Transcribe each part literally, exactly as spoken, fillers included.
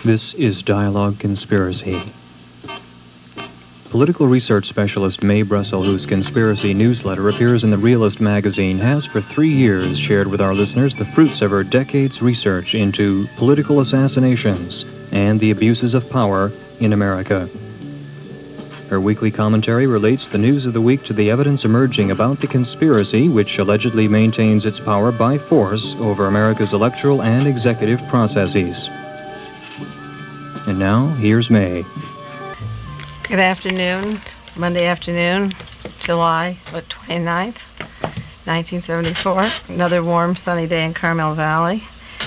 This is Dialogue Conspiracy. Political research specialist Mae Brussel, whose conspiracy newsletter appears in the Realist magazine, has for three years shared with our listeners the fruits of her decades' research into political assassinations and the abuses of power in America. Her weekly commentary relates the news of the week to the evidence emerging about the conspiracy which allegedly maintains its power by force over America's electoral and executive processes. And now, here's Mae. Good afternoon, Monday afternoon, July what, twenty-ninth, nineteen seventy-four. Another warm, sunny day in Carmel Valley.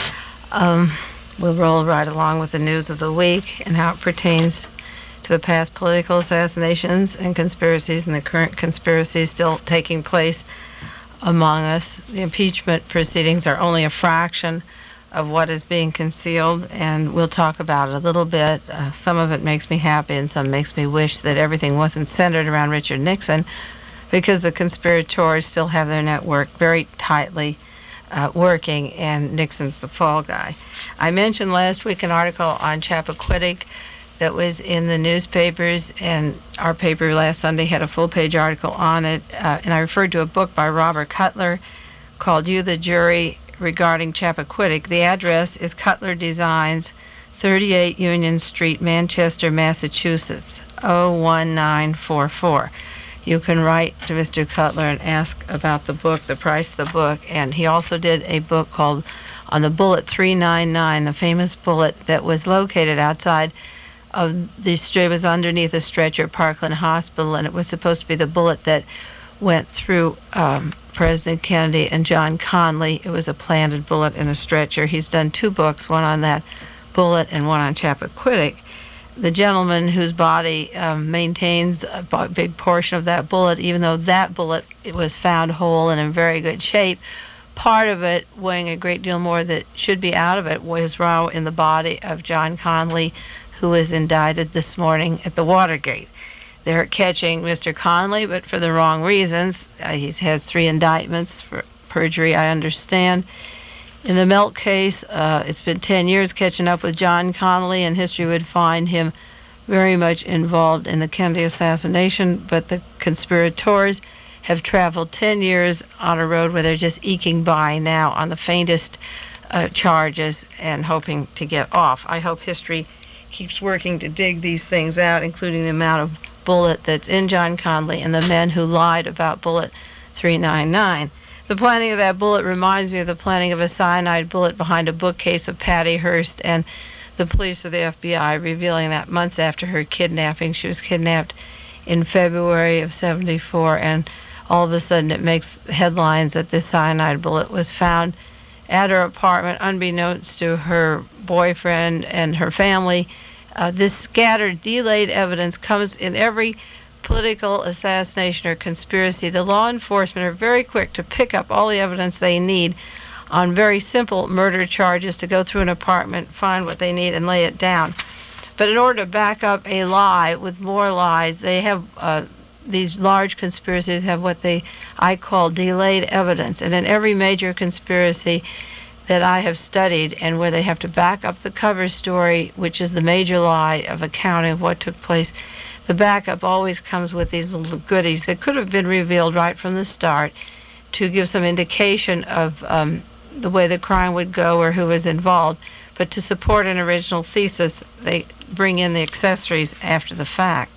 Um, we'll roll right along with the news of the week and how it pertains to the past political assassinations and conspiracies and the current conspiracies still taking place among us. The impeachment proceedings are only a fraction of what is being concealed, and we'll talk about it a little bit. Uh, some of it makes me happy and some makes me wish that everything wasn't centered around Richard Nixon, because the conspirators still have their network very tightly uh, working, and Nixon's the fall guy. I mentioned last week an article on Chappaquiddick that was in the newspapers, and our paper last Sunday had a full-page article on it, uh, and I referred to a book by Robert Cutler called You the Jury, regarding Chappaquiddick. The address is Cutler Designs, thirty-eight Union Street, Manchester, Massachusetts, oh one nine four four. You can write to Mister Cutler and ask about the book, the price of the book, and he also did a book called On the Bullet three ninety-nine, the famous bullet that was located outside of the, it was underneath a stretcher at Parkland Hospital, and it was supposed to be the bullet that went through um, President Kennedy and John Connally. It was a planted bullet in a stretcher. He's done two books, one on that bullet and one on Chappaquiddick. The gentleman whose body um, maintains a b- big portion of that bullet, even though that bullet it was found whole and in very good shape, part of it, weighing a great deal more that should be out of it, was raw in the body of John Connally, who was indicted this morning at the Watergate. They're catching Mister Connally, but for the wrong reasons. Uh, he has three indictments for perjury, I understand. In the Melt case, uh, it's been ten years catching up with John Connally, and history would find him very much involved in the Kennedy assassination, but the conspirators have traveled ten years on a road where they're just eking by now on the faintest uh, charges and hoping to get off. I hope history keeps working to dig these things out, including the amount of bullet that's in John Connally and the men who lied about bullet three ninety-nine. The planting of that bullet reminds me of the planting of a cyanide bullet behind a bookcase of Patty Hearst, and the police of the F B I revealing that months after her kidnapping. She was kidnapped in February of seventy-four, and all of a sudden it makes headlines that this cyanide bullet was found at her apartment unbeknownst to her boyfriend and her family. Uh, this scattered, delayed evidence comes in every political assassination or conspiracy. The law enforcement are very quick to pick up all the evidence they need on very simple murder charges, to go through an apartment, find what they need, and lay it down. But in order to back up a lie with more lies, they have uh, these large conspiracies have what they I call delayed evidence. And in every major conspiracy that I have studied, and where they have to back up the cover story, which is the major lie of accounting of what took place, the backup always comes with these little goodies that could have been revealed right from the start to give some indication of um, the way the crime would go or who was involved. But to support an original thesis, they bring in the accessories after the fact.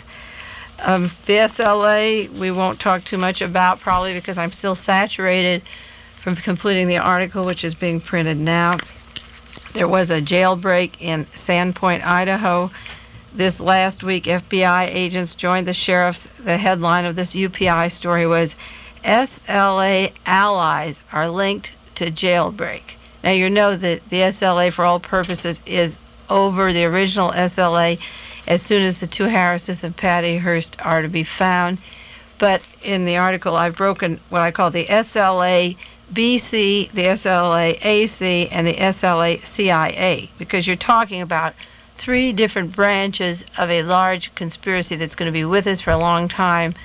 Um, the S L A, we won't talk too much about, probably because I'm still saturated from completing the article, which is being printed now. There was a jailbreak in Sandpoint, Idaho. This last week, F B I agents joined the sheriffs. The headline of this U P I story was, S L A allies are linked to jailbreak. Now, you know that the S L A, for all purposes, is over the original S L A as soon as the two Harrises and Patty Hearst are to be found. But in the article, I've broken what I call the S L A B C, the S L A A C, and the S L A C I A, because you're talking about three different branches of a large conspiracy that's going to be with us for a long time,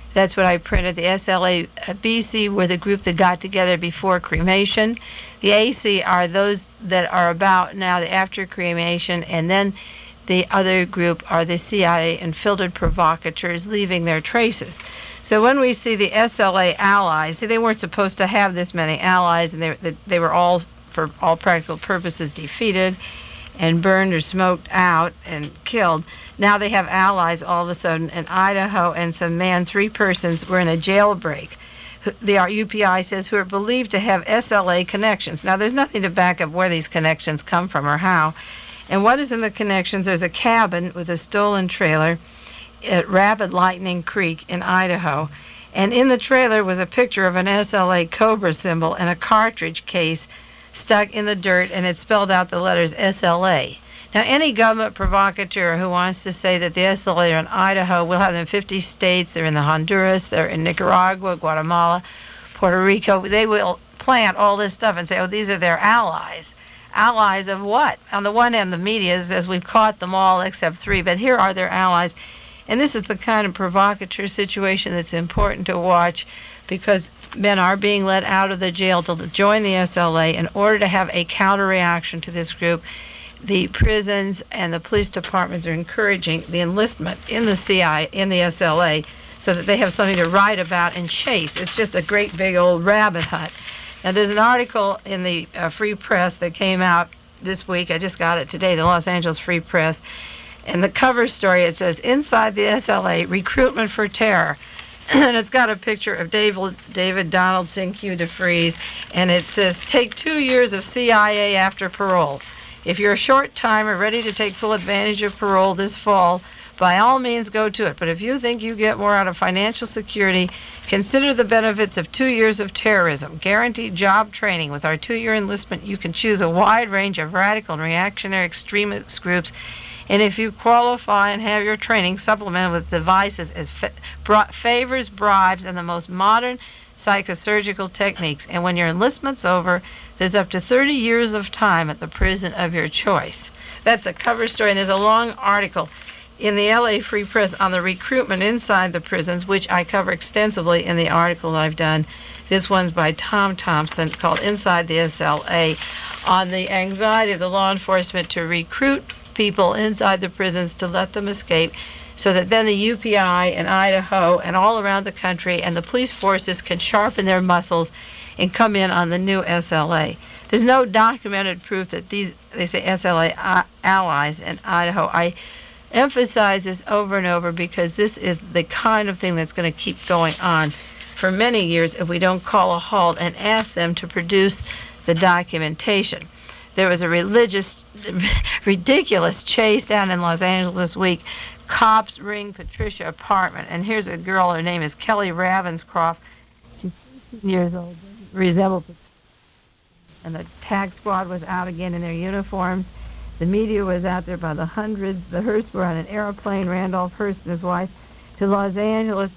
That's what I printed. The S L A B C were the group that got together before cremation. The A C are those that are about now, the after cremation, and then the other group are the C I A infiltrated provocateurs leaving their traces. So when we see the S L A allies, see, they weren't supposed to have this many allies, and they, they were all, for all practical purposes, defeated and burned or smoked out and killed. Now they have allies all of a sudden in Idaho, and some man, three persons, were in a jailbreak. The U P I says who are believed to have S L A connections. Now there's nothing to back up where these connections come from or how. And what is in the connections? There's a cabin with a stolen trailer at Rapid Lightning Creek in Idaho. And in the trailer was a picture of an S L A Cobra symbol and a cartridge case stuck in the dirt, and it spelled out the letters S L A. Now, any government provocateur who wants to say that the S L A are in Idaho, we'll have them in fifty states, they're in the Honduras, they're in Nicaragua, Guatemala, Puerto Rico. They will plant all this stuff and say, oh, these are their allies. Allies of what? On the one hand, the media says we've caught them all except three, but here are their allies. And this is the kind of provocateur situation that's important to watch, because men are being let out of the jail to join the S L A in order to have a counter-reaction to this group. The prisons and the police departments are encouraging the enlistment in the C I A, in the S L A, so that they have something to write about and chase. It's just a great big old rabbit hunt. Now, there's an article in the uh, Free Press that came out this week. I just got it today, the Los Angeles Free Press. And the cover story, it says, Inside the S L A, Recruitment for Terror. And it's got a picture of David, David Donaldson, Q DeFries, and it says, take two years of C I A after parole. If you're a short-timer ready to take full advantage of parole this fall, by all means go to it. But if you think you get more out of financial security, consider the benefits of two years of terrorism. Guaranteed job training. With our two-year enlistment, you can choose a wide range of radical and reactionary extremist groups. And if you qualify and have your training supplemented with devices as fa- bra- favors, bribes, and the most modern psychosurgical techniques, and when your enlistment's over, there's up to thirty years of time at the prison of your choice. That's a cover story, and there's a long article in the L A Free Press on the recruitment inside the prisons, which I cover extensively in the article I've done. This one's by Tom Thompson, called Inside the S L A, on the anxiety of the law enforcement to recruit people inside the prisons to let them escape, so that then the U P I and Idaho and all around the country and the police forces can sharpen their muscles and come in on the new S L A. There's no documented proof that these, they say S L A allies in Idaho. I emphasize this over and over because this is the kind of thing that's going to keep going on for many years if we don't call a halt and ask them to produce the documentation. There was a religious, ridiculous chase down in Los Angeles this week. Cops ring Patricia apartment, and here's a girl, her name is Kelly Ravenscroft. She's fifteen years old, resembles, and the tag squad was out again in their uniforms. The media was out there by the hundreds. The Hearst were on an airplane, Randolph Hearst and his wife, to Los Angeles.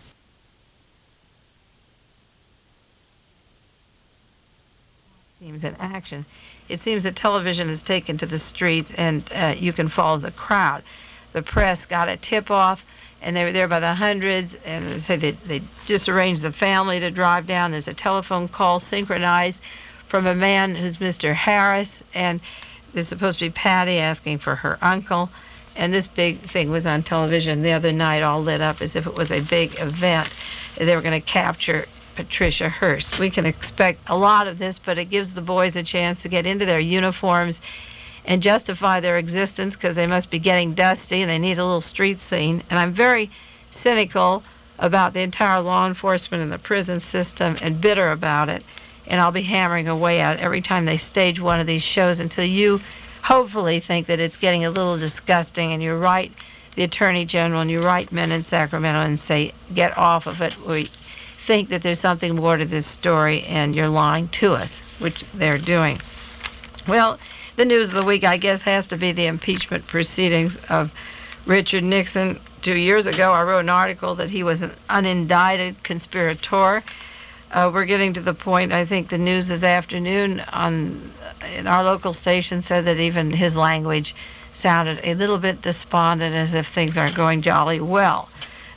Teams in action. It seems that television is taken to the streets, and uh, you can follow the crowd. The press got a tip-off, and they were there by the hundreds, and they said they, they just arranged the family to drive down. There's a telephone call synchronized from a man who's Mister Harris, and there's supposed to be Patty asking for her uncle. And this big thing was on television the other night, all lit up as if it was a big event. They were going to capture Patricia Hearst. We can expect a lot of this, but it gives the boys a chance to get into their uniforms and justify their existence, because they must be getting dusty and they need a little street scene. And I'm very cynical about the entire law enforcement and the prison system, and bitter about it. And I'll be hammering away at it every time they stage one of these shows until you hopefully think that it's getting a little disgusting, and you write the Attorney General and you write men in Sacramento and say, get off of it. We think that there's something more to this story, and you're lying to us, which they're doing. Well, the news of the week, I guess, has to be the impeachment proceedings of Richard Nixon. Two years ago, I wrote an article that he was an unindicted conspirator. Uh, we're getting to the point, I think the news this afternoon on in our local station said that even his language sounded a little bit despondent, as if things aren't going jolly well.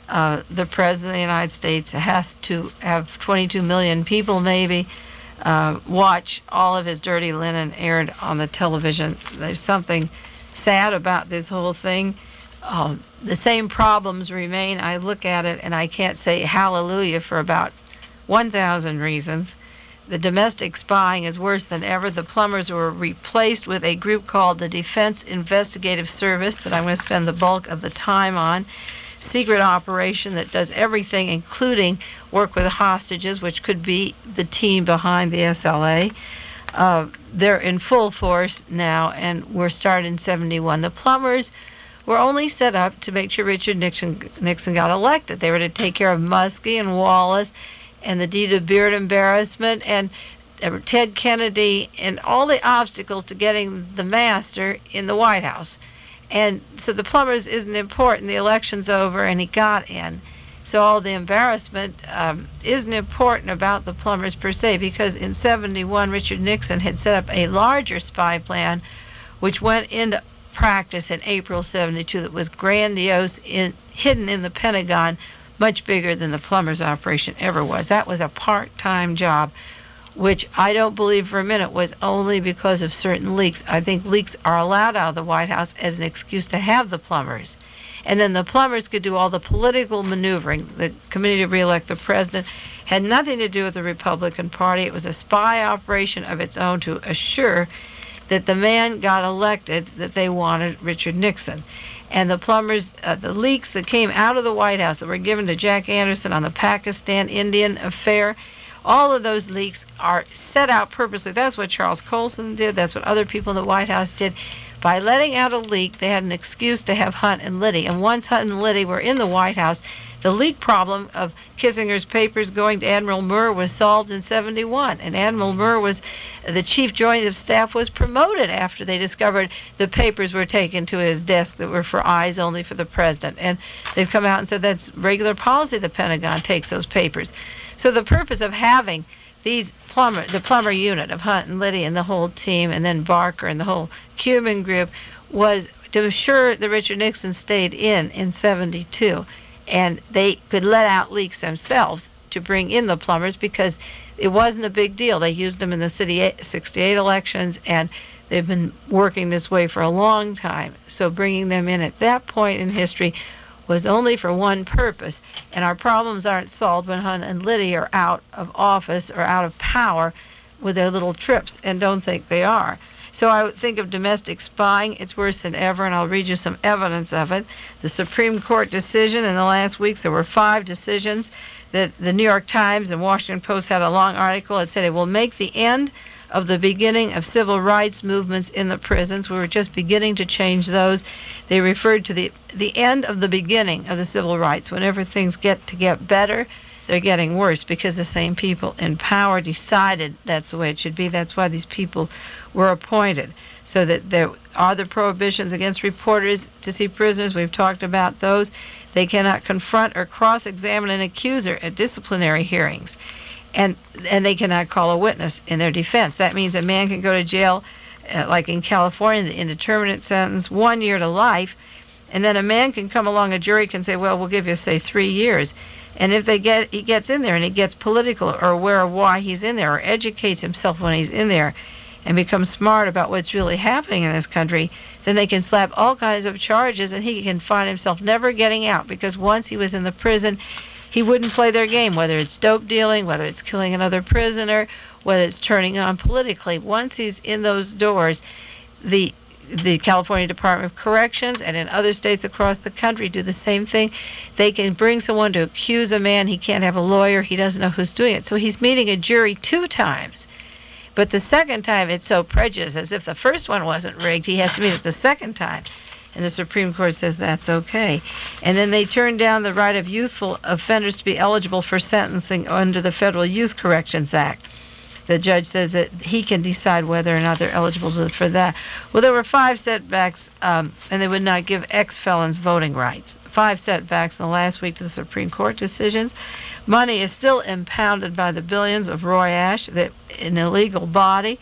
Uh, the President of the United States has to have twenty-two million people maybe uh, watch all of his dirty linen aired on the television. There's something sad about this whole thing. Um, the same problems remain. I look at it and I can't say hallelujah for about one thousand reasons. The domestic spying is worse than ever. The plumbers were replaced with a group called the Defense Investigative Service that I'm going to spend the bulk of the time on. Secret operation that does everything, including work with hostages, which could be the team behind the S L A. Uh, they're in full force now, and we're started in seventy-one. The plumbers were only set up to make sure Richard Nixon, Nixon got elected. They were to take care of Muskie and Wallace and the deed of Beard embarrassment and Ted Kennedy and all the obstacles to getting the master in the White House. And so the plumbers isn't important. The election's over and he got in. So all the embarrassment um, isn't important about the plumbers per se, because in seventy-one, Richard Nixon had set up a larger spy plan which went into practice in April seventy-two that was grandiose, in, hidden in the Pentagon, much bigger than the plumbers operation ever was. That was a part-time job, which I don't believe for a minute was only because of certain leaks. I think leaks are allowed out of the White House as an excuse to have the plumbers. And then the plumbers could do all the political maneuvering. The committee to re-elect the president had nothing to do with the Republican Party. It was a spy operation of its own to assure that the man got elected that they wanted, Richard Nixon. And the plumbers, uh, the leaks that came out of the White House that were given to Jack Anderson on the Pakistan Indian affair, all of those leaks are set out purposely. That's what Charles Colson did. That's what other people in the White House did. By letting out a leak, they had an excuse to have Hunt and Liddy. And once Hunt and Liddy were in the White House, the leak problem of Kissinger's papers going to Admiral Murr was solved in seventy-one. And Admiral Murr was, the chief joint of staff was promoted after they discovered the papers were taken to his desk that were for eyes only for the president. And they've come out and said that's regular policy. The Pentagon takes those papers. So the purpose of having these plumber, the plumber unit of Hunt and Liddy and the whole team, and then Barker and the whole Cuban group, was to assure that Richard Nixon stayed in in seventy-two. And they could let out leaks themselves to bring in the plumbers because it wasn't a big deal. They used them in the sixty-eight elections, and they've been working this way for a long time. So bringing them in at that point in history was only for one purpose. And our problems aren't solved when Hunt and Liddy are out of office or out of power with their little trips, and don't think they are. So I would think of domestic spying. It's worse than ever, and I'll read you some evidence of it. The Supreme Court decision in the last weeks, there were five decisions that the New York Times and Washington Post had a long article. It said it will make the end of the beginning of civil rights movements in the prisons. We were just beginning to change those. They referred to the the end of the beginning of the civil rights. Whenever things get to get better, they're getting worse because the same people in power decided that's the way it should be. That's why these people were appointed. So that there are the prohibitions against reporters to see prisoners. We've talked about those. They cannot confront or cross-examine an accuser at disciplinary hearings. And and they cannot call a witness in their defense. That means a man can go to jail, uh, like in California, the indeterminate sentence, one year to life, and then a man can come along, a jury can say, well, we'll give you, say, three years. And if they get he gets in there and he gets political or aware of why he's in there or educates himself when he's in there and becomes smart about what's really happening in this country, then they can slap all kinds of charges and he can find himself never getting out, because once he was in the prison, he wouldn't play their game, whether it's dope dealing, whether it's killing another prisoner, whether it's turning on politically. Once he's in those doors, the the California Department of Corrections and in other states across the country do the same thing. They can bring someone to accuse a man. He can't have a lawyer. He doesn't know who's doing it. So he's meeting a jury two times. But the second time, it's so prejudiced, as if the first one wasn't rigged. He has to meet it the second time. And the Supreme Court says that's okay. And then they turn down the right of youthful offenders to be eligible for sentencing under the Federal Youth Corrections Act. The judge says that he can decide whether or not they're eligible for that. Well, there were five setbacks, um, and they would not give ex-felons voting rights. Five setbacks in the last week to the Supreme Court decisions. Money is still impounded by the billions of Roy Ash, that an illegal body,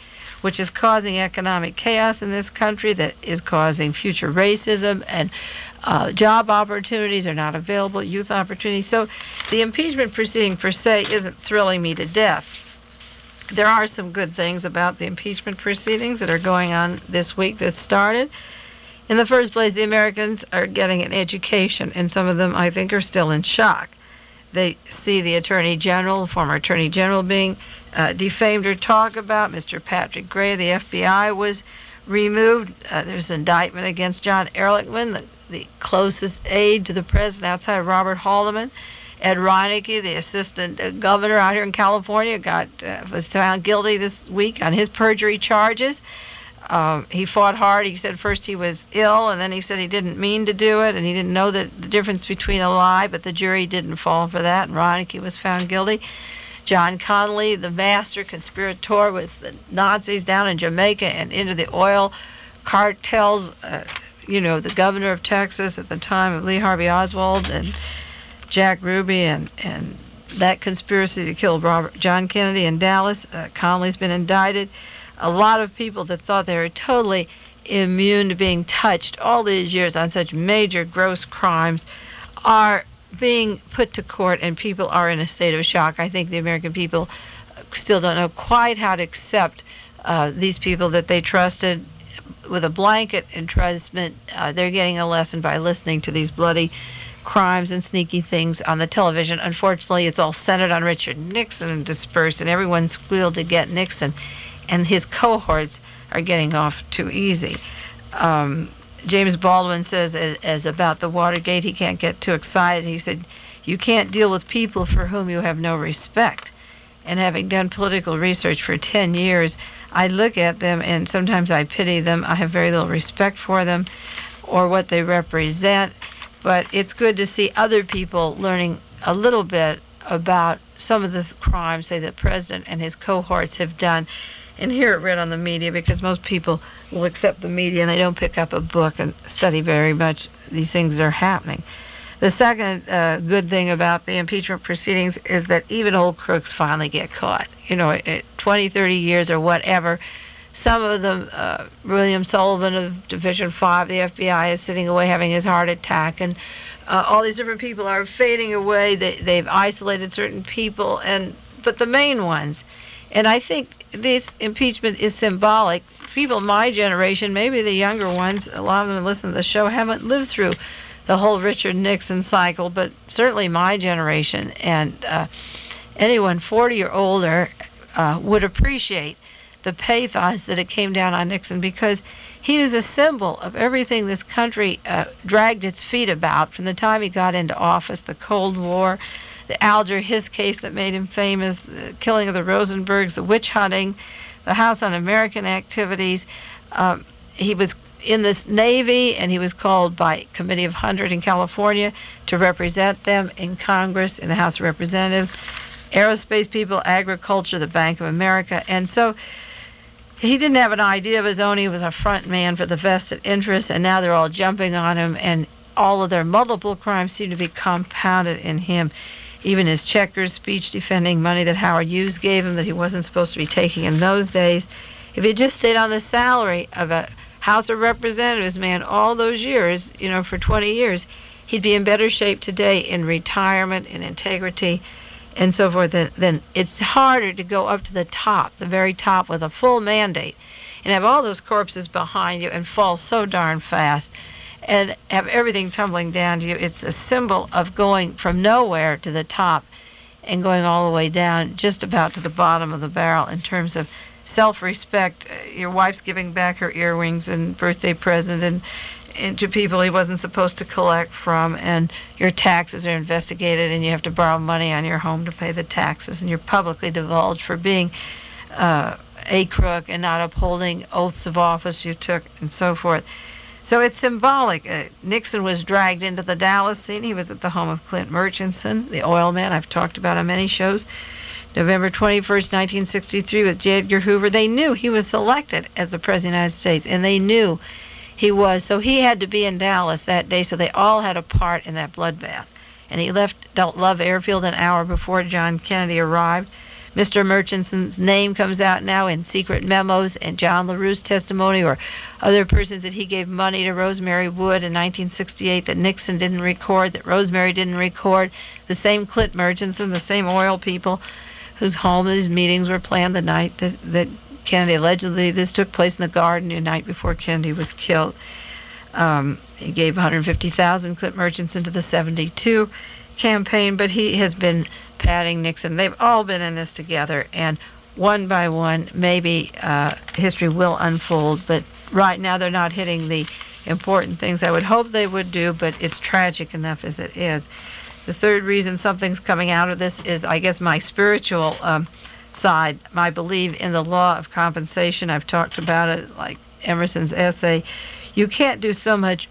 which is causing economic chaos in this country, that is causing future racism, and uh, job opportunities are not available, youth opportunities. So the impeachment proceeding per se isn't thrilling me to death. There are some good things about the impeachment proceedings that are going on this week that started. In the first place, the Americans are getting an education, and some of them, I think, are still in shock. They see the Attorney General, the former Attorney General, being uh, defamed or talked about. Mister Patrick Gray of the F B I was removed. Uh, there's an indictment against John Ehrlichman, the, the closest aide to the president outside of Robert Haldeman. Ed Reineke, the assistant uh, governor out here in California, got uh, was found guilty this week on his perjury charges. Um, he fought hard. He said first he was ill, and then he said he didn't mean to do it, and he didn't know the, the difference between a lie, but the jury didn't fall for that, and Reineke was found guilty. John Connolly, the master conspirator with the Nazis down in Jamaica and into the oil cartels, uh, you know, the governor of Texas at the time of Lee Harvey Oswald and Jack Ruby, and, and that conspiracy to kill Robert John Kennedy in Dallas. Uh, Connolly's been indicted. A lot of people that thought they were totally immune to being touched all these years on such major gross crimes are being put to court, and people are in a state of shock. I think the American people still don't know quite how to accept uh, these people that they trusted with a blanket entrustment. Uh, they're getting a lesson by listening to these bloody crimes and sneaky things on the television. Unfortunately, it's all centered on Richard Nixon and dispersed, and everyone squealed to get Nixon, and his cohorts are getting off too easy. Um, James Baldwin says, as, as about the Watergate, he can't get too excited. He said, you can't deal with people for whom you have no respect. And having done political research for ten years, I look at them and sometimes I pity them. I have very little respect for them or what they represent. But it's good to see other people learning a little bit about some of the crimes, say, the president and his cohorts have done, and hear it read on the media, because most people will accept the media and they don't pick up a book and study very much these things that are happening. The second uh, good thing about the impeachment proceedings is that even old crooks finally get caught. You know, at twenty, thirty years or whatever, some of them, uh, William Sullivan of Division five, the F B I, is sitting away having his heart attack, and uh, all these different people are fading away. They, they've isolated certain people, and but the main ones, and I think this impeachment is symbolic. People my generation, maybe the younger ones, a lot of them listen to the show, haven't lived through the whole Richard Nixon cycle, but certainly my generation and uh, anyone forty or older uh, would appreciate the pathos that it came down on Nixon, because he was a symbol of everything this country uh, dragged its feet about from the time he got into office: the Cold War, the Alger Hiss case that made him famous, the killing of the Rosenbergs, the witch hunting, the House Un-American activities. Um, he was in the Navy, and he was called by Committee of one hundred in California to represent them in Congress, in the House of Representatives. Aerospace people, agriculture, the Bank of America. And so he didn't have an idea of his own. He was a front man for the vested interests, and now they're all jumping on him, and all of their multiple crimes seem to be compounded in him. Even his Checkers speech defending money that Howard Hughes gave him that he wasn't supposed to be taking in those days. If he just stayed on the salary of a House of Representatives man all those years, you know, for twenty years, he'd be in better shape today in retirement, in integrity, and so forth. Then, then it's harder to go up to the top, the very top, with a full mandate and have all those corpses behind you and fall so darn fast and have everything tumbling down to you. It's a symbol of going from nowhere to the top and going all the way down, just about to the bottom of the barrel in terms of self-respect. Your wife's giving back her earrings and birthday present and, and to people he wasn't supposed to collect from, and your taxes are investigated and you have to borrow money on your home to pay the taxes, and you're publicly divulged for being uh, a crook and not upholding oaths of office you took, and so forth. So it's symbolic. Uh, Nixon was dragged into the Dallas scene. He was at the home of Clint Murchison, the oil man I've talked about on many shows. November twenty-first, nineteen sixty-three, with J. Edgar Hoover. They knew he was selected as the President of the United States, and they knew he was. So he had to be in Dallas that day, so they all had a part in that bloodbath. And he left Love Airfield an hour before John Kennedy arrived, Mister Murchison's name comes out now in secret memos and John LaRue's testimony, or other persons that he gave money to Rosemary Wood in nineteen sixty-eight that Nixon didn't record, that Rosemary didn't record. The same Clint Murchison, the same oil people whose home these meetings were planned the night that, that Kennedy, allegedly this took place in the garden the night before Kennedy was killed. Um, he gave one hundred fifty thousand dollars Clint Murchison to the seventy-two campaign, but he has been patting Nixon. They've all been in this together, and one by one, maybe uh, history will unfold, but right now they're not hitting the important things I would hope they would do, but it's tragic enough as it is. The third reason something's coming out of this is, I guess, my spiritual um, side, my belief in the law of compensation. I've talked about it, like Emerson's essay. You can't do so much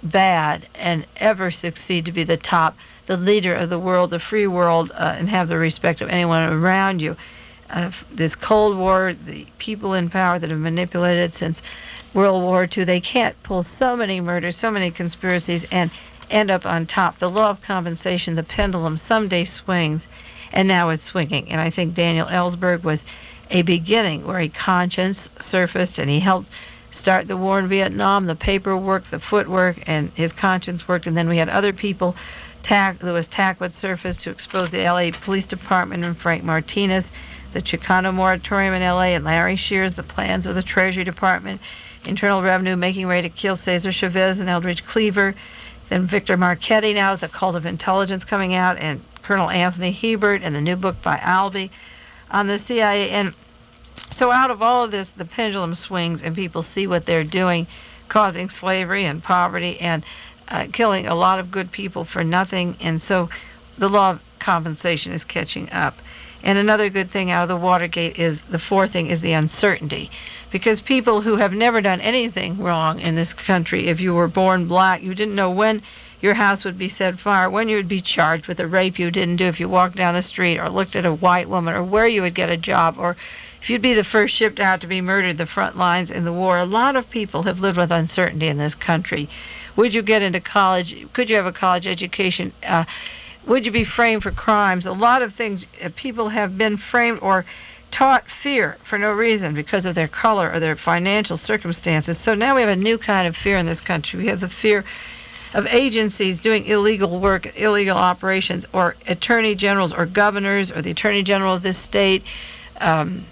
bad and ever succeed to be the top, the leader of the world, the free world, uh, and have the respect of anyone around you. Uh, this Cold War, the people in power that have manipulated since World War Two, they can't pull so many murders, so many conspiracies, and end up on top. The law of compensation, the pendulum someday swings, and now it's swinging. And I think Daniel Ellsberg was a beginning where a conscience surfaced, and he helped start the war in Vietnam, the paperwork, the footwork, and his conscience worked. And then we had other people. Tack, Louis Tackwood surfaced to expose the L A Police Department and Frank Martinez, the Chicano moratorium in L A, and Larry Shears, the plans of the Treasury Department, Internal Revenue making ready to kill Cesar Chavez and Eldridge Cleaver, then Victor Marchetti now with the Cult of Intelligence coming out, and Colonel Anthony Hebert, and the new book by Albee on the C I A. And so out of all of this, the pendulum swings, and people see what they're doing, causing slavery and poverty and uh, killing a lot of good people for nothing. And so the law of compensation is catching up. And another good thing out of the Watergate is, the fourth thing is the uncertainty. Because people who have never done anything wrong in this country, if you were born black, you didn't know when your house would be set fire, when you would be charged with a rape you didn't do if you walked down the street, or looked at a white woman, or where you would get a job, or if you'd be the first shipped out to be murdered, the front lines in the war. A lot of people have lived with uncertainty in this country. Would you get into college? Could you have a college education? Uh, would you be framed for crimes? A lot of things. Uh, people have been framed or taught fear for no reason because of their color or their financial circumstances. So now we have a new kind of fear in this country. We have the fear of agencies doing illegal work, illegal operations, or attorney generals or governors or the attorney general of this state. Um,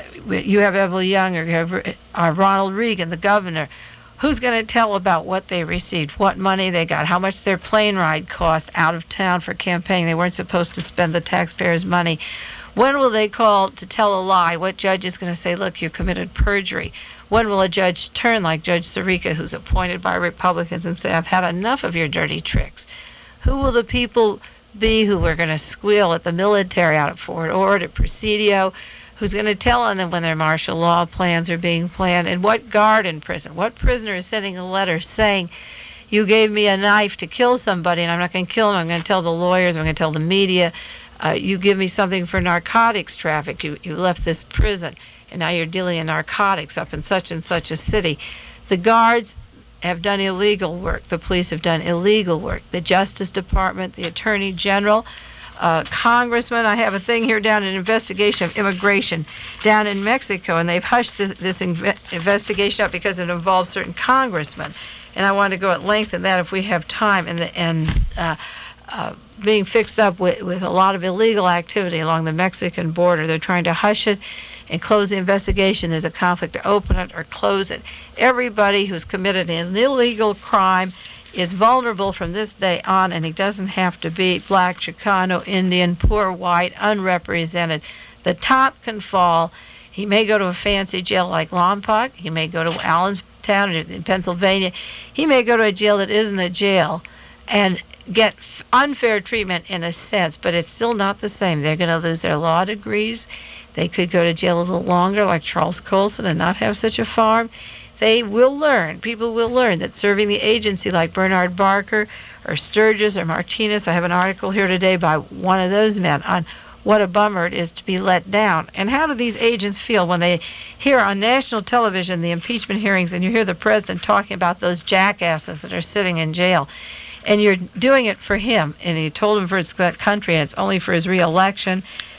you have Evelyn Young, or you have uh, Ronald Reagan, the governor. Who's going to tell about what they received, what money they got, how much their plane ride cost out of town for campaigning? They weren't supposed to spend the taxpayers' money. When will they call to tell a lie? What judge is going to say, look, you committed perjury? When will a judge turn like Judge Sirica, who's appointed by Republicans, and say, I've had enough of your dirty tricks? Who will the people be who are going to squeal at the military out at Fort Ord, at Presidio? Who's going to tell on them when their martial law plans are being planned? And what guard in prison? What prisoner is sending a letter saying, you gave me a knife to kill somebody, and I'm not going to kill him. I'm going to tell the lawyers. I'm going to tell the media. Uh, you give me something for narcotics traffic. You, you left this prison, and now you're dealing in narcotics up in such and such a city. The guards have done illegal work. The police have done illegal work. The Justice Department, the Attorney General, Uh, congressman, I have a thing here down, an investigation of immigration down in Mexico, and they've hushed this, this inve- investigation up because it involves certain congressmen. And I want to go at length in that if we have time, and, the, and uh, uh, being fixed up with, with a lot of illegal activity along the Mexican border. They're trying to hush it and close the investigation. There's a conflict to open it or close it. Everybody who's committed an illegal crime is vulnerable from this day on, and he doesn't have to be black, Chicano, Indian, poor, white, unrepresented. The top can fall. He may go to a fancy jail like Lompoc. He may go to Allenstown in Pennsylvania. He may go to a jail that isn't a jail and get unfair treatment in a sense, but it's still not the same. They're going to lose their law degrees. They could go to jail a little longer like Charles Colson and not have such a farm. They will learn, people will learn that serving the agency like Bernard Barker or Sturgis or Martinez, I have an article here today by one of those men on what a bummer it is to be let down. And how do these agents feel when they hear on national television the impeachment hearings, and you hear the president talking about those jackasses that are sitting in jail, and you're doing it for him, and he told him for his country, and it's only for his re-election.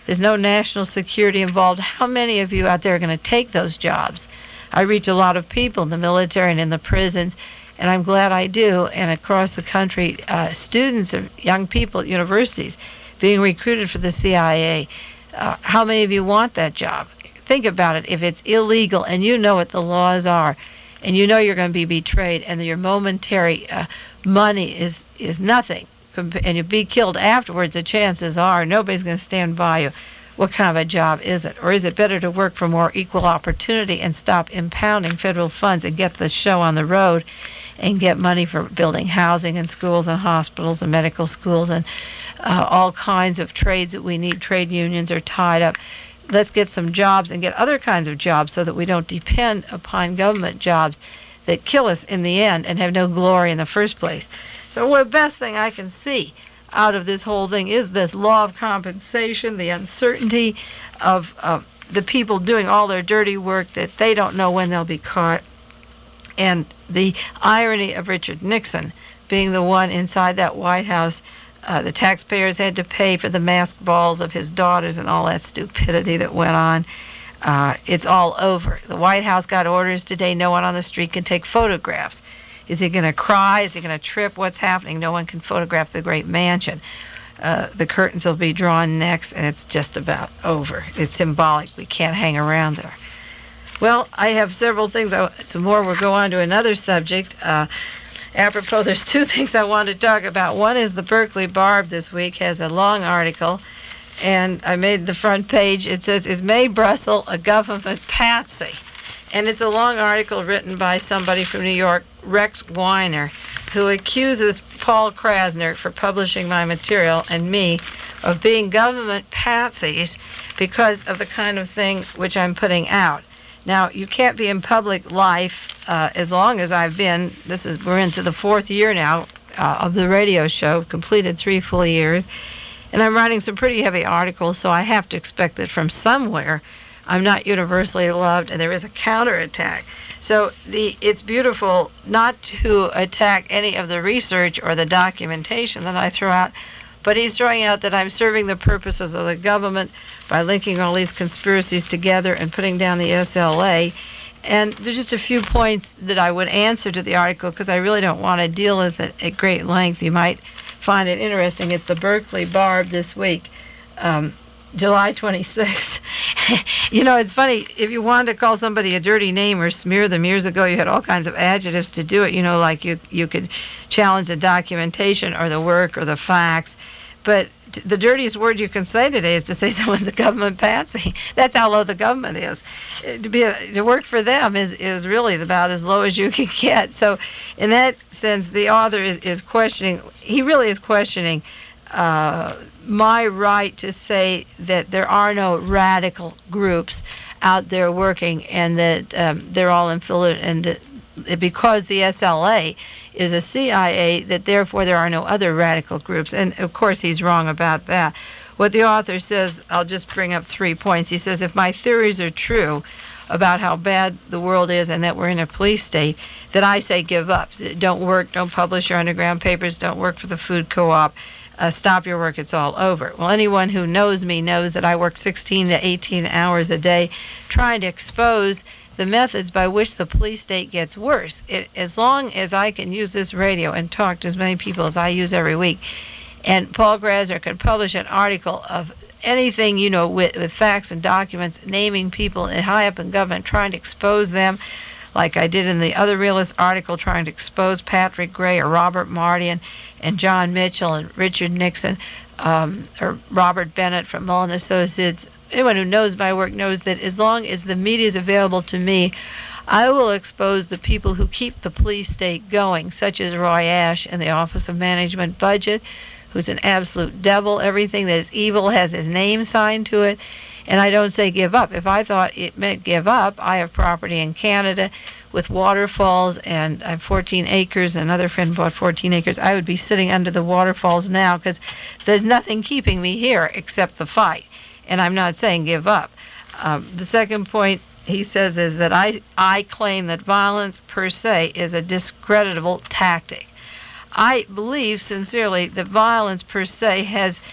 There's no national security involved. How many of you out there are going to take those jobs? I reach a lot of people in the military and in the prisons, and I'm glad I do. And across the country, uh, students of young people at universities being recruited for the C I A. Uh, how many of you want that job? Think about it. If it's illegal and you know what the laws are, and you know you're going to be betrayed, and your momentary uh, money is, is nothing, and you'll be killed afterwards, the chances are nobody's going to stand by you. What kind of a job is it? Or is it better to work for more equal opportunity and stop impounding federal funds and get the show on the road and get money for building housing and schools and hospitals and medical schools and uh, all kinds of trades that we need? Trade unions are tied up. Let's get some jobs and get other kinds of jobs so that we don't depend upon government jobs that kill us in the end and have no glory in the first place. So the best thing I can see out of this whole thing is this law of compensation, the uncertainty of, of the people doing all their dirty work, that they don't know when they'll be caught, and the irony of Richard Nixon being the one inside that White House. Uh, the taxpayers had to pay for the masked balls of his daughters and all that stupidity that went on. Uh, it's all over. The White House got orders today. No one on the street can take photographs. Is he going to cry? Is he going to trip? What's happening? No one can photograph the great mansion. Uh, the curtains will be drawn next, and it's just about over. It's symbolic. We can't hang around there. Well, I have several things. I, some more. We'll go on to another subject. Uh, Apropos, there's two things I want to talk about. One is the Berkeley Barb this week has a long article, and I made the front page. It says, "Is Mae Brussell a government patsy?" And it's a long article written by somebody from New York, Rex Weiner, who accuses Paul Krasner for publishing my material and me of being government patsies because of the kind of thing which I'm putting out. Now, you can't be in public life uh, as long as I've been. This is we're into the fourth year now uh, of the radio show, completed three full years. And I'm writing some pretty heavy articles, so I have to expect that from somewhere I'm not universally loved, and there is a counterattack. So the it's beautiful not to attack any of the research or the documentation that I throw out, but he's throwing out that I'm serving the purposes of the government by linking all these conspiracies together and putting down the S L A. And there's just a few points that I would answer to the article because I really don't want to deal with it at great length. You might find it interesting. It's the Berkeley Barb this week, um, July twenty-sixth. You know, it's funny, if you wanted to call somebody a dirty name or smear them years ago, you had all kinds of adjectives to do it. You know, like you you could challenge the documentation or the work or the facts. But t- the dirtiest word you can say today is to say someone's a government patsy. That's how low the government is. Uh, To be a, to work for them is, is really about as low as you can get. So in that sense, the author is, is questioning, he really is questioning uh, my right to say that there are no radical groups out there working and that um, they're all infiltrated, and that because the S L A is a C I A, that therefore there are no other radical groups. And of course he's wrong about that. What the author says, I'll just bring up three points. He says, if my theories are true about how bad the world is and that we're in a police state, that I say give up. Don't work, don't publish your underground papers, don't work for the food co-op, uh, stop your work, it's all over. Well, anyone who knows me knows that I work sixteen to eighteen hours a day trying to expose the methods by which the police state gets worse. It, as long as I can use this radio and talk to as many people as I use every week, and Paul Krasner could publish an article of anything, you know, with, with facts and documents, naming people high up in government, trying to expose them, like I did in the other realist article, trying to expose Patrick Gray or Robert Marty and, and John Mitchell and Richard Nixon, um, or Robert Bennett from Mullen Associates. Anyone who knows my work knows that as long as the media is available to me, I will expose the people who keep the police state going, such as Roy Ash in the Office of Management Budget, who's an absolute devil. Everything that is evil has his name signed to it. And I don't say give up. If I thought it meant give up, I have property in Canada with waterfalls, and I have fourteen acres. Another friend bought fourteen acres. I would be sitting under the waterfalls now because there's nothing keeping me here except the fight. And I'm not saying give up. Um, the second point he says is that I, I claim that violence per se is a discreditable tactic. I believe sincerely that violence per se has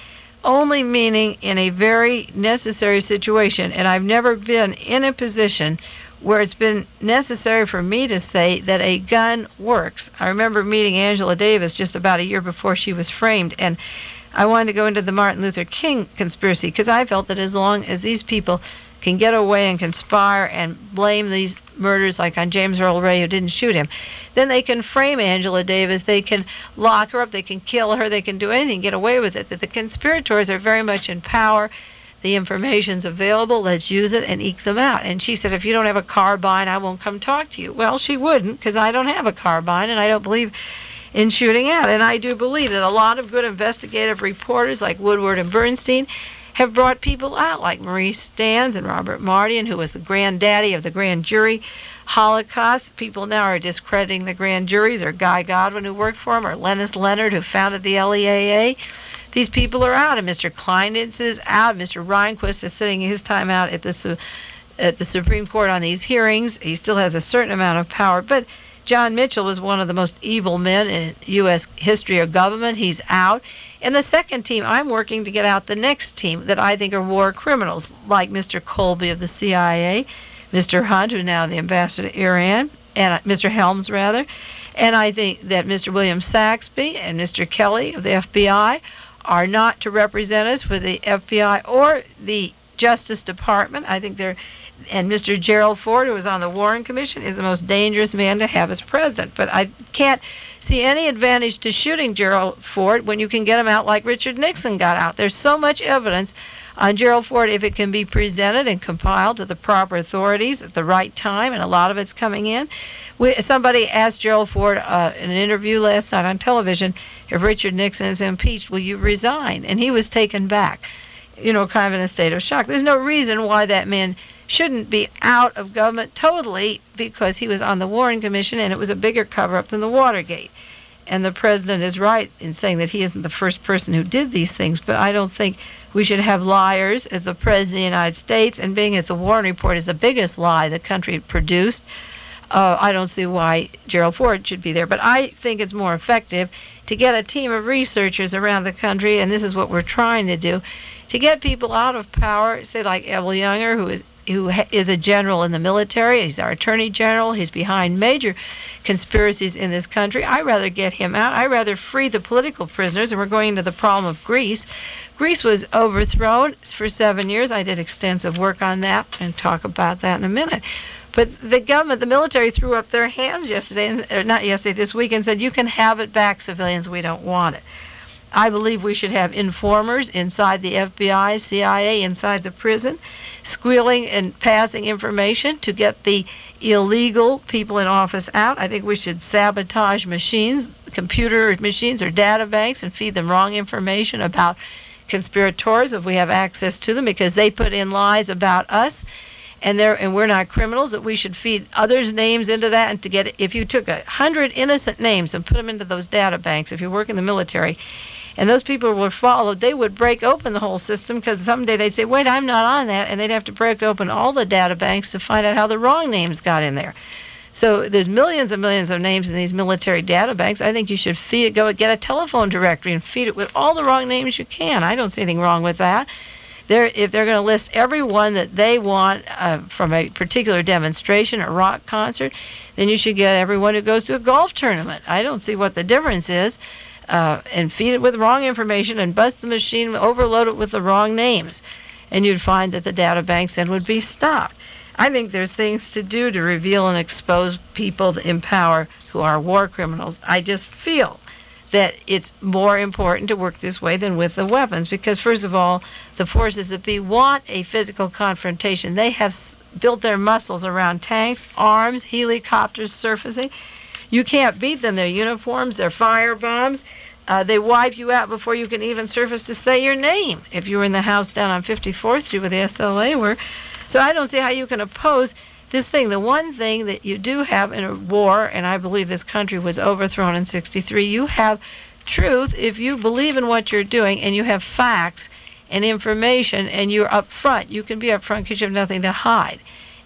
only meaning in a very necessary situation. And I've never been in a position where it's been necessary for me to say that a gun works. I remember meeting Angela Davis just about a year before she was framed, and I wanted to go into the Martin Luther King conspiracy because I felt that as long as these people can get away and conspire and blame these murders like on James Earl Ray who didn't shoot him, then they can frame Angela Davis, they can lock her up, they can kill her, they can do anything, get away with it. That the conspirators are very much in power. The information's available, let's use it and eke them out. And she said, if you don't have a carbine, I won't come talk to you. Well, she wouldn't, because I don't have a carbine and I don't believe in shooting out. And I do believe that a lot of good investigative reporters like Woodward and Bernstein have brought people out, like Maurice Stans and Robert Mardian, who was the granddaddy of the grand jury Holocaust. People now are discrediting the grand juries, or Guy Godwin, who worked for him, or Lennis Leonard, who founded the L E A A. These people are out, and Mister Kleinitz is out. Mister Rehnquist is sitting his time out at the at the Supreme Court on these hearings. He still has a certain amount of power, but John Mitchell was one of the most evil men in U S history of government. He's out. And the second team, I'm working to get out the next team that I think are war criminals, like Mister Colby of the C I A, Mister Hunt, who's now the ambassador to Iran, and uh, Mister Helms, rather. And I think that Mister William Saxby and Mister Kelly of the F B I are not to represent us for the F B I or the Justice Department. I think they're, and Mister Gerald Ford, who was on the Warren Commission, is the most dangerous man to have as president. But I can't see any advantage to shooting Gerald Ford when you can get him out like Richard Nixon got out. There's so much evidence on Gerald Ford if it can be presented and compiled to the proper authorities at the right time, and a lot of it's coming in. We, somebody asked Gerald Ford uh, in an interview last night on television, if Richard Nixon is impeached, will you resign? And he was taken back, you know, kind of in a state of shock. There's no reason why that man shouldn't be out of government totally, because he was on the Warren Commission and it was a bigger cover-up than the Watergate. And the president is right in saying that he isn't the first person who did these things, but I don't think we should have liars as the president of the United States, and being as the Warren Report is the biggest lie the country produced, uh, I don't see why Gerald Ford should be there. But I think it's more effective to get a team of researchers around the country, and this is what we're trying to do, to get people out of power, say like Evel Younger, who is who is a general in the military. He's our attorney general. He's behind major conspiracies in this country. I'd rather get him out. I'd rather free the political prisoners, and we're going into the problem of Greece. Greece was overthrown for seven years. I did extensive work on that and talk about that in a minute. But the government, the military, threw up their hands yesterday, or not yesterday, this week, and said, you can have it back, civilians, we don't want it. I believe we should have informers inside the F B I, C I A, inside the prison, squealing and passing information to get the illegal people in office out. I think we should sabotage machines, computer machines or data banks, and feed them wrong information about conspirators if we have access to them, because they put in lies about us. And they're, and we're not criminals, that we should feed others' names into that. And to get, if you took a hundred innocent names and put them into those data banks, if you work in the military, and those people were followed, they would break open the whole system, because someday they'd say, wait, I'm not on that, and they'd have to break open all the data banks to find out how the wrong names got in there. So there's millions and millions of names in these military data banks. I think you should feed, go get a telephone directory and feed it with all the wrong names you can. I don't see anything wrong with that. They're, if they're going to list everyone that they want uh, from a particular demonstration or rock concert, then you should get everyone who goes to a golf tournament. I don't see what the difference is. Uh, and feed it with wrong information and bust the machine, overload it with the wrong names. And you'd find that the data banks then would be stopped. I think there's things to do to reveal and expose people in power who are war criminals. I just feel that it's more important to work this way than with the weapons, because first of all, the forces that be want a physical confrontation. They have s- built their muscles around tanks, arms, helicopters surfacing. You can't beat them. Their uniforms, their fire bombs, uh, they wipe you out before you can even surface to say your name if you were in the house down on fifty-fourth Street where the S L A were. So I don't see how you can oppose this thing. The one thing that you do have in a war, and I believe this country was overthrown in sixty-three, you have truth if you believe in what you're doing and you have facts and information and you're up front. You can be up front because you have nothing to hide.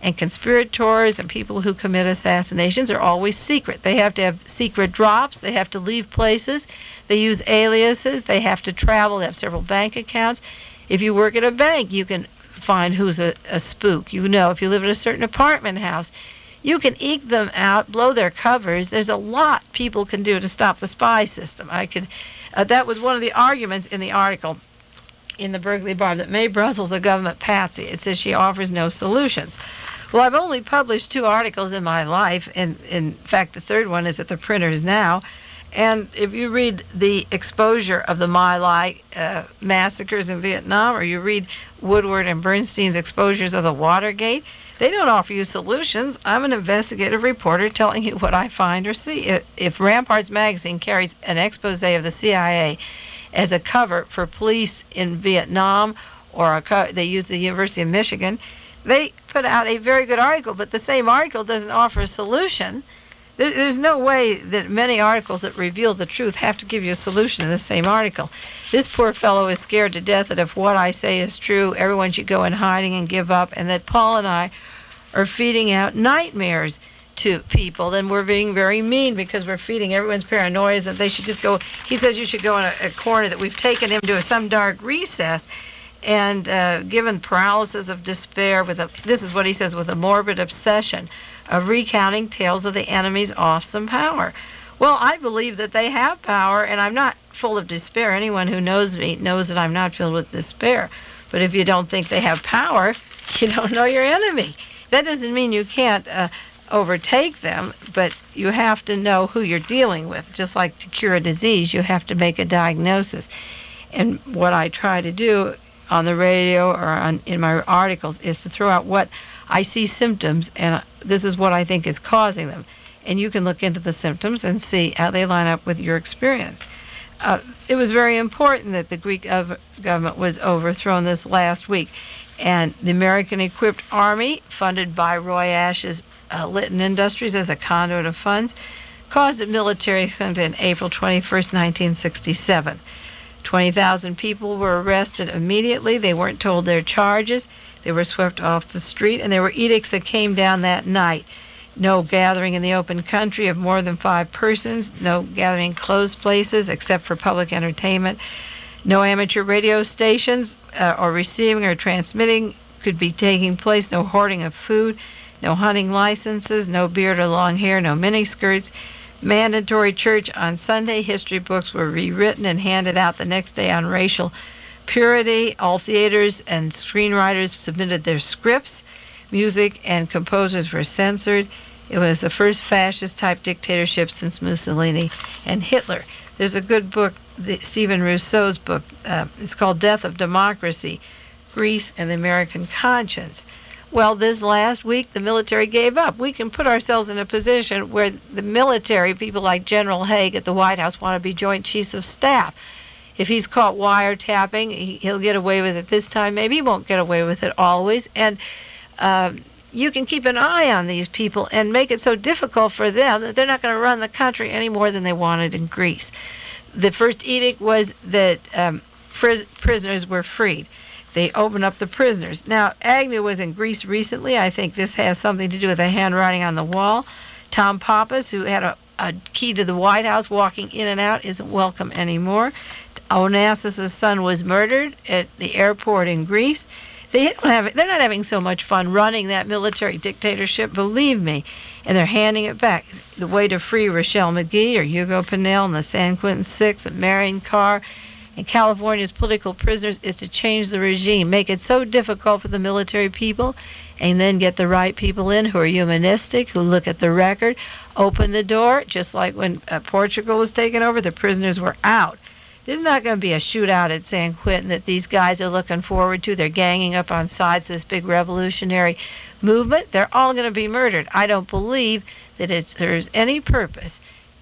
And conspirators and people who commit assassinations are always secret. They have to have secret drops. They have to leave places. They use aliases. They have to travel. They have several bank accounts. If you work at a bank, you can find who's a, a spook. You know, if you live in a certain apartment house, you can eke them out, blow their covers. There's a lot people can do to stop the spy system. I could. Uh, that was one of the arguments in the article in the Berkeley Barb, that Mae Brussell's a government patsy. It says she offers no solutions. Well, I've only published two articles in my life, and in fact, the third one is at the printers now. And if you read the exposure of the My Lai uh, massacres in Vietnam, or you read Woodward and Bernstein's exposures of the Watergate, they don't offer you solutions. I'm an investigative reporter telling you what I find or see. If, if Ramparts magazine carries an expose of the C I A as a cover for police in Vietnam, or a co- they use the University of Michigan, they put out a very good article, but the same article doesn't offer a solution. There, there's no way that many articles that reveal the truth have to give you a solution in the same article. This poor fellow is scared to death that if what I say is true, everyone should go in hiding and give up, and that Paul and I are feeding out nightmares to people. Then we're being very mean because we're feeding everyone's paranoia that they should just go. He says you should go in a, a corner, that we've taken him to some dark recess and uh, given paralysis of despair with a, this is what he says, with a morbid obsession of recounting tales of the enemy's awesome power. Well, I believe that they have power, and I'm not full of despair. Anyone who knows me knows that I'm not filled with despair. But if you don't think they have power, you don't know your enemy. That doesn't mean you can't uh, overtake them, but you have to know who you're dealing with. Just like to cure a disease, you have to make a diagnosis. And what I try to do on the radio or on, in my articles is to throw out what I see symptoms, and this is what I think is causing them. And you can look into the symptoms and see how they line up with your experience. Uh, it was very important that the Greek gov- government was overthrown this last week. And the American Equipped Army, funded by Roy Ash's uh, Litton Industries as a conduit of funds, caused a military junta in April twenty-first, nineteen sixty-seven. twenty thousand people were arrested immediately. They weren't told their charges. They were swept off the street, and there were edicts that came down that night. No gathering in the open country of more than five persons, no gathering in closed places except for public entertainment. No amateur radio stations uh, or receiving or transmitting could be taking place, no hoarding of food, no hunting licenses, no beard or long hair, no miniskirts. Mandatory church on Sunday. History books were rewritten and handed out the next day on racial purity. All theaters and screenwriters submitted their scripts. Music and composers were censored. It was the first fascist-type dictatorship since Mussolini and Hitler. There's a good book, the, Stephen Rousseau's book. Uh, it's called Death of Democracy, Greece and the American Conscience. Well, this last week, the military gave up. We can put ourselves in a position where the military, people like General Haig at the White House, want to be Joint Chiefs of Staff. If he's caught wiretapping, he, he'll get away with it this time. Maybe he won't get away with it always. And uh, you can keep an eye on these people and make it so difficult for them that they're not going to run the country any more than they wanted in Greece. The first edict was that um, pris- prisoners were freed. They opened up the prisoners. Now, Agnew was in Greece recently. I think this has something to do with the handwriting on the wall. Tom Pappas, who had a, a key to the White House walking in and out, isn't welcome anymore. Onassis' son was murdered at the airport in Greece. They don't have, they're not having so much fun running that military dictatorship, believe me, and they're handing it back. The way to free Rochelle McGee or Hugo Pinell and the San Quentin Six and Marion Carr and California's political prisoners is to change the regime, make it so difficult for the military people, and then get the right people in who are humanistic, who look at the record, open the door, just like when uh, Portugal was taken over, the prisoners were out. There's not going to be a shootout at San Quentin that these guys are looking forward to. They're ganging up on sides of this big revolutionary movement. They're all going to be murdered. I don't believe that it's, there's any purpose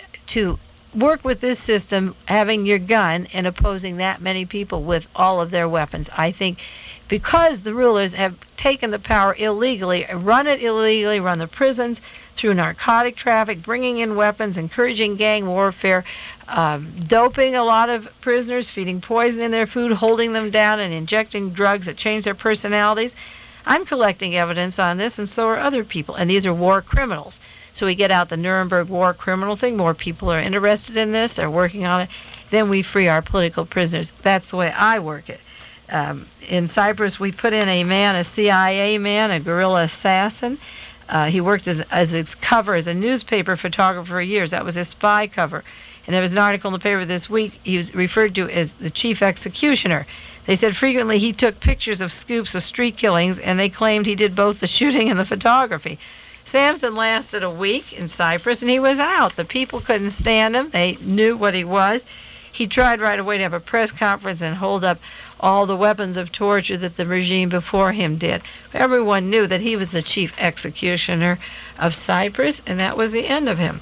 to work with this system, having your gun and opposing that many people with all of their weapons. I think because the rulers have taken the power illegally, run it illegally, run the prisons through narcotic traffic, bringing in weapons, encouraging gang warfare, um, doping a lot of prisoners, feeding poison in their food, holding them down, and injecting drugs that change their personalities. I'm collecting evidence on this, and so are other people. And these are war criminals. So we get out the Nuremberg war criminal thing. More people are interested in this. They're working on it. Then we free our political prisoners. That's the way I work it. Um, in Cyprus, we put in a man, a C I A man, a guerrilla assassin. Uh, he worked as, as his cover as a newspaper photographer for years. That was his spy cover. And there was an article in the paper this week. He was referred to as the chief executioner. They said frequently he took pictures of scoops of street killings, and they claimed he did both the shooting and the photography. Samson lasted a week in Cyprus, and he was out. The people couldn't stand him. They knew what he was. He tried right away to have a press conference and hold up all the weapons of torture that the regime before him did. Everyone knew that he was the chief executioner of Cyprus, and that was the end of him.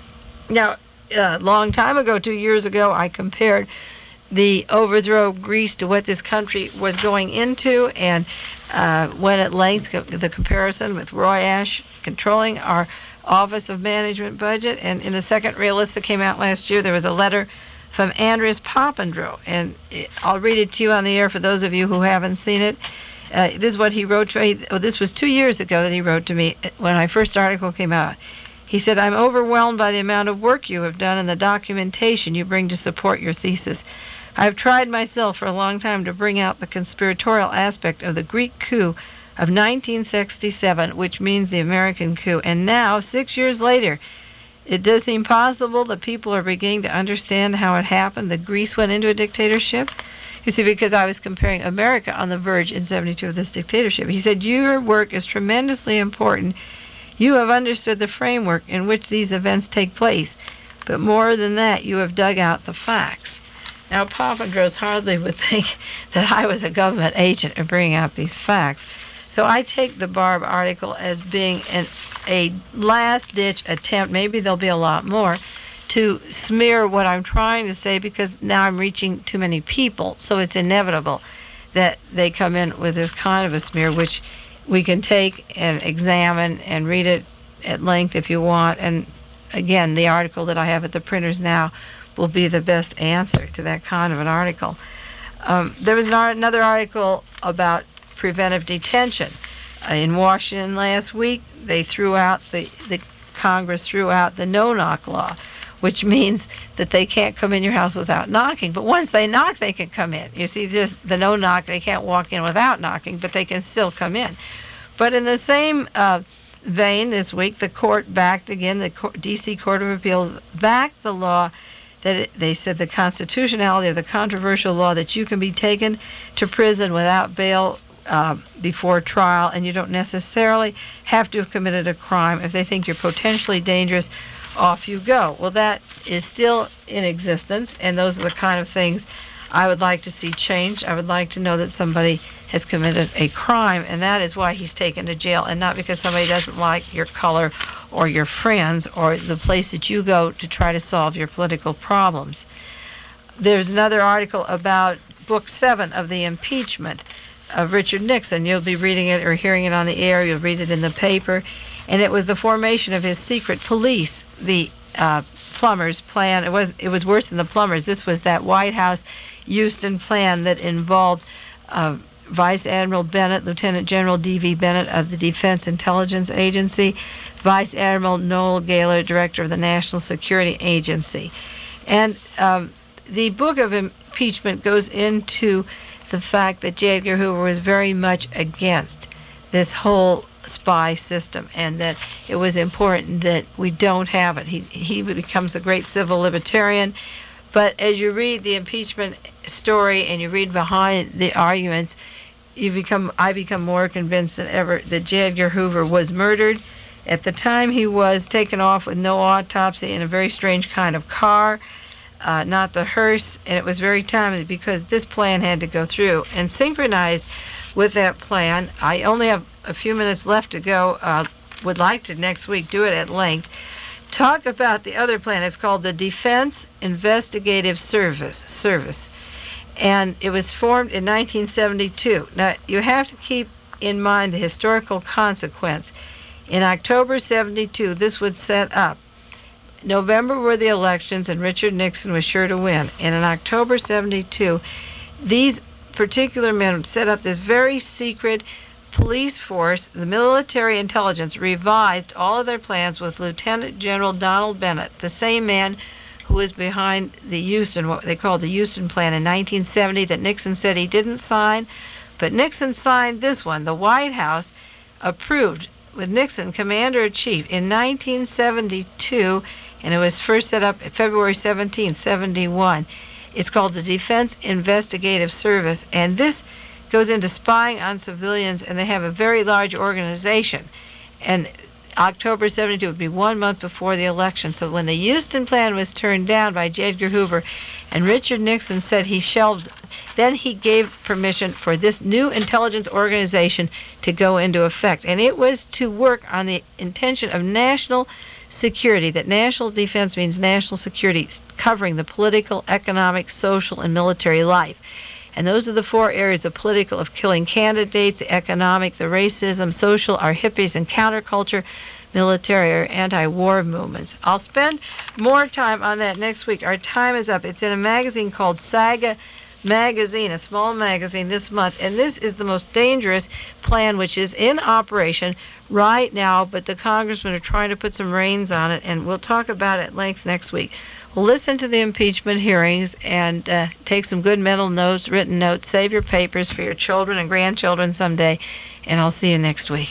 Now, a long time ago, two years ago, I compared the overthrow of Greece to what this country was going into, and uh, went at length the comparison with Roy Ash controlling our Office of Management Budget. And in the second realist that came out last year, there was a letter from Andres Papandreou, and I'll read it to you on the air for those of you who haven't seen it. Uh, this is what he wrote to me. Oh, this was two years ago that he wrote to me when my first article came out. He said, "I'm overwhelmed by the amount of work you have done and the documentation you bring to support your thesis. I've tried myself for a long time to bring out the conspiratorial aspect of the Greek coup of nineteen sixty-seven, which means the American coup. And now, six years later, it does seem possible that people are beginning to understand how it happened, that Greece went into a dictatorship." You see, because I was comparing America on the verge in seventy-two of this dictatorship. He said, "Your work is tremendously important. You have understood the framework in which these events take place. But more than that, you have dug out the facts." Now, Papandreou hardly would think that I was a government agent and bringing out these facts. So I take the Barb article as being an, a last-ditch attempt, maybe there'll be a lot more, to smear what I'm trying to say, because now I'm reaching too many people. So it's inevitable that they come in with this kind of a smear, which we can take and examine and read it at length if you want. And again, the article that I have at the printers now will be the best answer to that kind of an article. Um, there was an, another article about preventive detention. Uh, in Washington last week, they threw out, the, the Congress threw out the no-knock law, which means that they can't come in your house without knocking. But once they knock, they can come in. You see, this, the no-knock, they can't walk in without knocking, but they can still come in. But in the same uh, vein, this week, the court backed again, the D C Court of Appeals backed the law that it, they said the constitutionality of the controversial law that you can be taken to prison without bail uh, before trial, and you don't necessarily have to have committed a crime. If they think you're potentially dangerous, off you go. Well, that is still in existence, and those are the kind of things I would like to see changed. I would like to know that somebody has committed a crime, and that is why he's taken to jail, and not because somebody doesn't like your color or your friends or the place that you go to try to solve your political problems. There's another article about Book seven of the impeachment of Richard Nixon. You'll be reading it or hearing it on the air. You'll read it in the paper. And it was the formation of his secret police, the uh, Plumbers plan. It was it was worse than the Plumbers. This was that White House Euston plan that involved uh, Vice Admiral Bennett, Lieutenant General D V Bennett of the Defense Intelligence Agency, Vice Admiral Noel Gaylor, Director of the National Security Agency. And um, the book of impeachment goes into the fact that J. Edgar Hoover was very much against this whole spy system, and that it was important that we don't have it. He he becomes a great civil libertarian. But as you read the impeachment story and you read behind the arguments, you become I become more convinced than ever that J. Edgar Hoover was murdered. At the time, he was taken off with no autopsy in a very strange kind of car, uh, not the hearse, and it was very timely because this plan had to go through. And synchronized with that plan, I only have a few minutes left to go. Uh, would like to next week do it at length. Talk about the other plan. It's called the Defense Investigative Service. Service. And it was formed in nineteen seventy-two. Now, you have to keep in mind the historical consequence. In October seventy-two, this would set up. November were the elections, and Richard Nixon was sure to win. And in October seventy-two, these particular men set up this very secret police force, the military intelligence, revised all of their plans with Lieutenant General Donald Bennett, the same man who was behind the Houston, what they called the Houston Plan in nineteen seventy that Nixon said he didn't sign. But Nixon signed this one. The White House approved, with Nixon commander-in-chief, in nineteen seventy-two, and it was first set up February seventeenth, seventy-one. It's called the Defense Investigative Service, and this goes into spying on civilians, and they have a very large organization. And October seventy-two would be one month before the election. So when the Houston Plan was turned down by J. Edgar Hoover, and Richard Nixon said he shelved, then he gave permission for this new intelligence organization to go into effect. And it was to work on the intention of national security, that national defense means national security, covering the political, economic, social, and military life. And those are the four areas: the political, of killing candidates; the economic, the racism; social, our hippies and counterculture; military, or anti-war movements. I'll spend more time on that next week. Our time is up. It's in a magazine called Saga Magazine, a small magazine this month, and this is the most dangerous plan, which is in operation right now, but the congressmen are trying to put some reins on it, and we'll talk about it at length next week. Well, listen to the impeachment hearings and uh, take some good mental notes, written notes. Save your papers for your children and grandchildren someday, and I'll see you next week.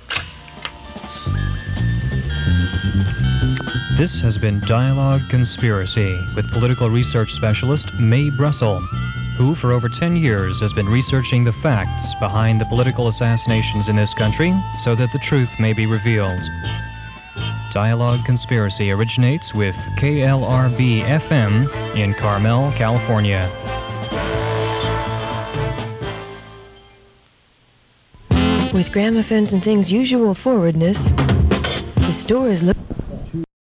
This has been Dialogue Conspiracy with political research specialist Mae Brussell, who for over ten years has been researching the facts behind the political assassinations in this country so that the truth may be revealed. Dialogue Conspiracy originates with K L R B F M in Carmel, California. With Gramophones and Things' usual forwardness, the store is looking